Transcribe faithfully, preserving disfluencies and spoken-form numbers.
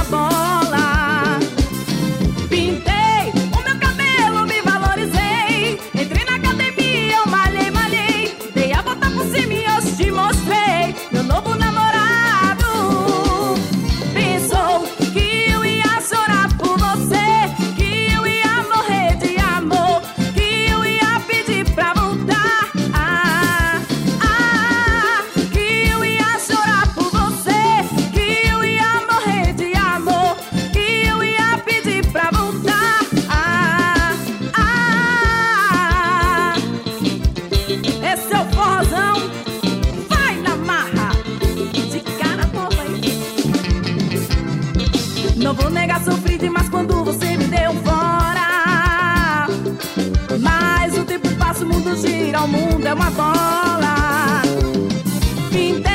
bola. Pintei o meu cabelo, me valorizei. Entrei na academia, eu malhei, malhei. Dei a volta por cima e eu te mostrei meu novo namorado. Pensou que eu ia chorar por você, que eu ia morrer de amor, que eu ia pedir pra voltar. Ah, ah, que eu ia chorar por você, que eu ia morrer de amor, que eu ia pedir pra voltar. Ah, ah, esse é o forrozão, vai na marra, de cara nova aí. Não vou negar, sofri demais quando você me deu fora. Mas o tempo passa, o mundo gira, o mundo é uma bola. Pintei